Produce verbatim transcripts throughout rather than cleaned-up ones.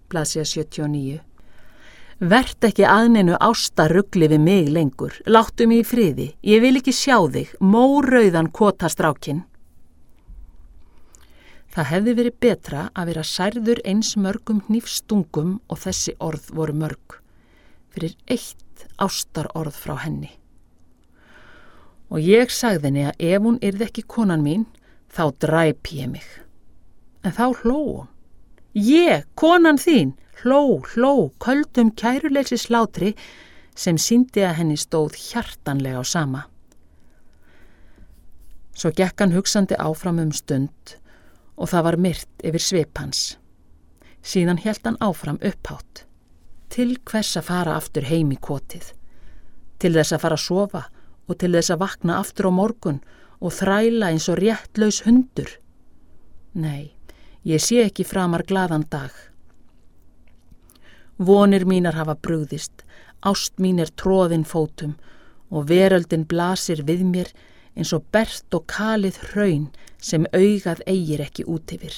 blaðsíða sjötíu og níu. Vert ekki aðneinu ástarugli við mig lengur, láttu mig í friði, ég vil ekki sjá þig, mórauðan kotastrákin. Það hefði verið betra að vera særður eins mörgum hnífstungum og þessi orð voru mörg, fyrir eitt ástarorð frá henni. Og ég sagði henni að ef hún yrði ekki konan mín, þá dræp ég mig. En þá hló hún. Ég, konan þín, hló, hló, köldum kæruleysi slátri sem sýndi að henni stóð hjartanlega á sama. Svo gekk hann hugsandi áfram um stund og það var myrkt yfir svip hans. Síðan hélt hann áfram upphátt. Til hvers að fara aftur heim í kotið? Til þess að fara að sofa og til þess að vakna aftur á morgun og þræla eins og réttlaus hundur? Nei, ég sé ekki framar glaðan dag. Vonir mínar hafa brugðist, ást mín er troðin fótum og veröldin blasir við mér eins og bert og kalið hraun sem augað eigir ekki út yfir.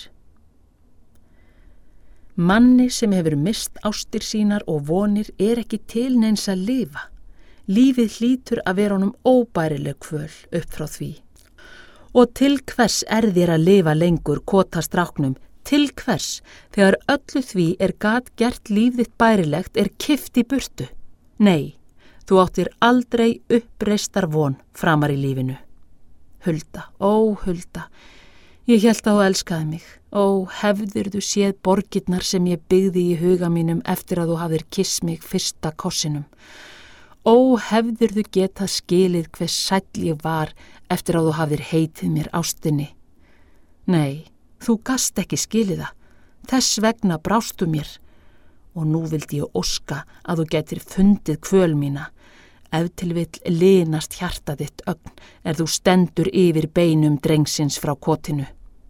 Manni sem hefur mist ástir sínar og vonir er ekki til neins að lifa. Lífið hlýtur að vera honum óbærileg kvöl upp frá því. Og til hvers er þér að lifa lengur kotastráknum? Til hvers, þegar öllu því er gat gert líf þitt bærilegt er kippt í burtu? Nei, þú áttir aldrei uppreistar von framar í lífinu. Hulda, ó Hulda, ég hélt að þú elskaði mig. Ó, hefðirðu séð borgirnar sem ég byggði í huga mínum eftir að þú hafðir kysst mig fyrsta kossinum. Ó, hefðirðu getað skilið hver sæll ég var eftir að þú hafðir heitið mér ástinni. Nei, þú gast ekki skilið það, þess vegna brástu mér og nú vildi ég óska að þú getir fundið kvöl mína, ef til vill linast hjarta þitt ögn er þú stendur yfir beinum drengsins frá kotinu.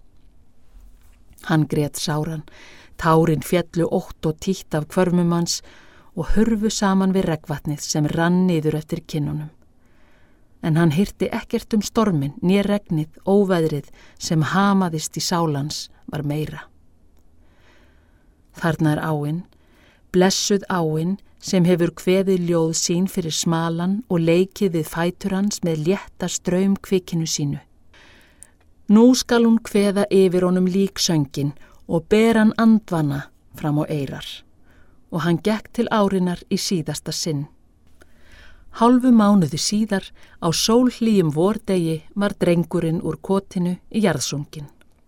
Hann grét sáran, tárin fjallu ótt og títt af hvörmum hans og hurfu saman við regnvatnið sem rann niður eftir kinnunum. En hann hirti ekkert um stormin, né regnið, óveðrið sem hamaðist í sálans var meira. Þarna er áin, blessuð áin sem hefur kveðið ljóð sín fyrir smalan og leikið við fætur hans með létta straum kvikinu sínu. Nú skal hún kveða yfir honum líksöngin og ber hann andvana fram á eyrar. Og hann gekk til árinnar í síðasta sinn. Hálfu mánuði síðar á sólhlýjum vordegi var drengurinn úr kotinu í jarðsungin.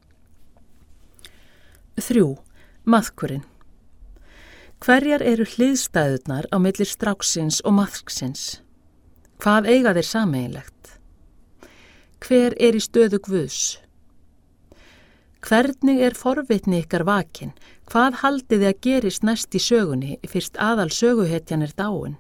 Þrjú. Maðkurinn. Hverjar eru hliðstæðurnar á milli stráksins og maðksins? Hvað eiga þeir sameiginlegt? Hver er í stöðu Guðs? Hvernig er forvitni ykkar vakin? Hvað haldið þið að gerist næst í sögunni fyrst aðal söguhetjan er dáin?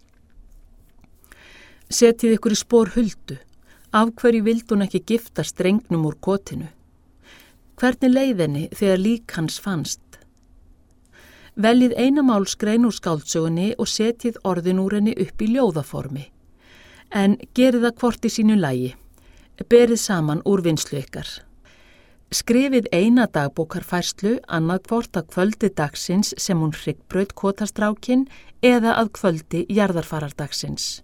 Setið ykkur í spór Huldu. Af hverju vildi hún ekki giftast drengnum úr kotinu? Hvernig leið henni þegar lík hans fannst? Veljið eina málsgrein úr skáldsögunni og setjið orðin úr henni upp í ljóðaformi. En gerið það hvort í sínu lagi. Berið saman úr vinnslu ykkar. Skrifið eina dagbókarfærslu annað hvort að kvöldi dagsins sem hún hryggbraut kotastrákin eða að kvöldi jarðarfarardagsins.